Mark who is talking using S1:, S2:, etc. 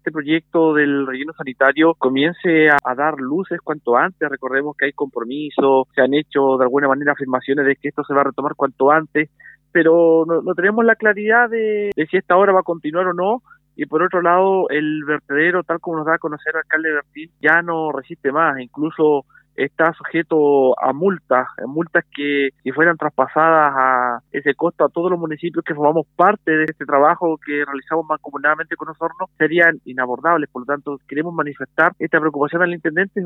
S1: este proyecto del relleno sanitario comience a dar luces cuanto antes. Recordemos que hay compromisos, se han hecho de alguna manera afirmaciones de que esto se va a retomar cuanto antes, pero no tenemos la claridad de si esta obra va a continuar o no. Y por otro lado, el vertedero, tal como nos da a conocer el alcalde Bertín, ya no resiste más, incluso está sujeto a multas que si fueran traspasadas a ese costo a todos los municipios que formamos parte de este trabajo que realizamos mancomunadamente con Osorno, serían inabordables. Por lo tanto, queremos manifestar esta preocupación al intendente.